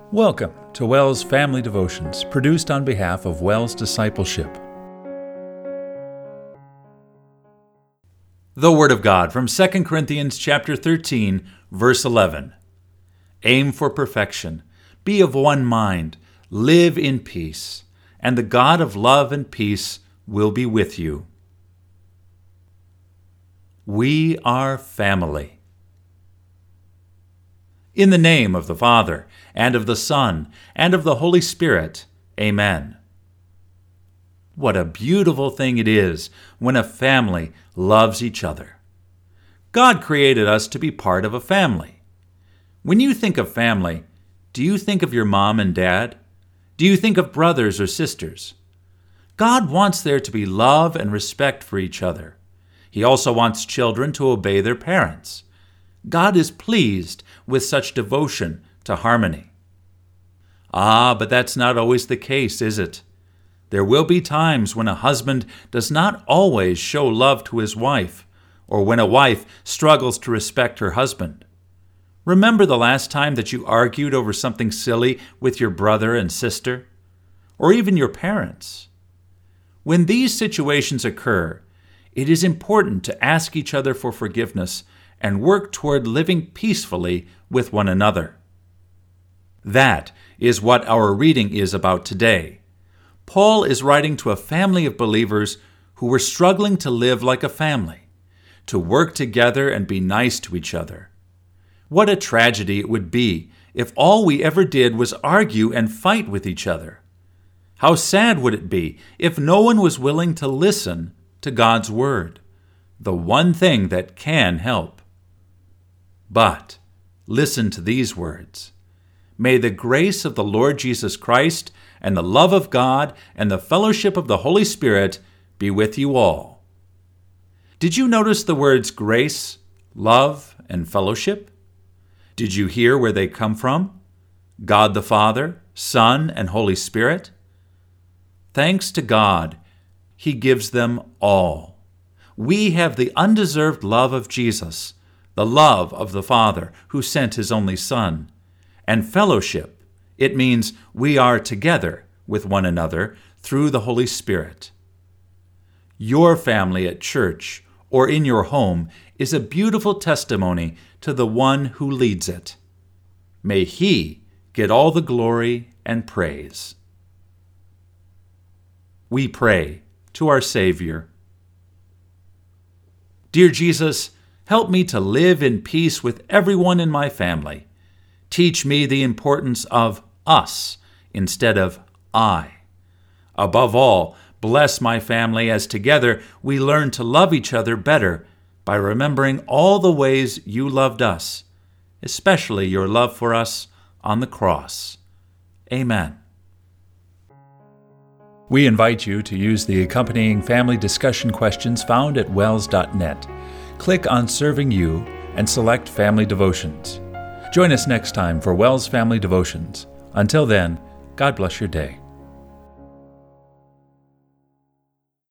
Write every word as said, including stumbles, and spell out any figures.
Welcome to WELS Family Devotions, produced on behalf of WELS Discipleship. The Word of God from Second Corinthians chapter thirteen, verse eleven. Aim for perfection, be of one mind, live in peace, and the God of love and peace will be with you. We are family. In the name of the Father, and of the Son, and of the Holy Spirit. Amen. What a beautiful thing it is when a family loves each other. God created us to be part of a family. When you think of family, do you think of your mom and dad? Do you think of brothers or sisters? God wants there to be love and respect for each other. He also wants children to obey their parents. God is pleased with such devotion to harmony. Ah, but that's not always the case, is it? There will be times when a husband does not always show love to his wife, or when a wife struggles to respect her husband. Remember the last time that you argued over something silly with your brother and sister, or even your parents? When these situations occur, it is important to ask each other for forgiveness and work toward living peacefully with one another. That is what our reading is about today. Paul is writing to a family of believers who were struggling to live like a family, to work together and be nice to each other. What a tragedy it would be if all we ever did was argue and fight with each other. How sad would it be if no one was willing to listen to God's word, the one thing that can help. But listen to these words. May the grace of the Lord Jesus Christ and the love of God and the fellowship of the Holy Spirit be with you all. Did you notice the words grace, love, and fellowship? Did you hear where they come from? God the Father, Son, and Holy Spirit? Thanks to God, He gives them all. We have the undeserved love of Jesus, the love of the Father who sent His only Son. And fellowship, it means we are together with one another through the Holy Spirit. Your family at church or in your home is a beautiful testimony to the one who leads it. May He get all the glory and praise. We pray to our Savior. Dear Jesus, help me to live in peace with everyone in my family. Teach me the importance of us instead of I. Above all, bless my family as together we learn to love each other better by remembering all the ways you loved us, especially your love for us on the cross. Amen. We invite you to use the accompanying family discussion questions found at wels dot net. Click on Serving You and select Family Devotions. Join us next time for WELS Family Devotions. Until then, God bless your day.